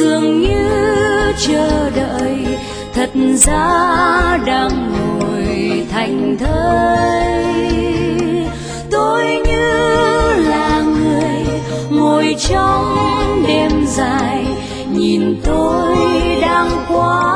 dường như chờ đợi, thật ra đang ngồi thành thơi. Tôi như là người ngồi trong đêm dài, nhìn tôi đang qua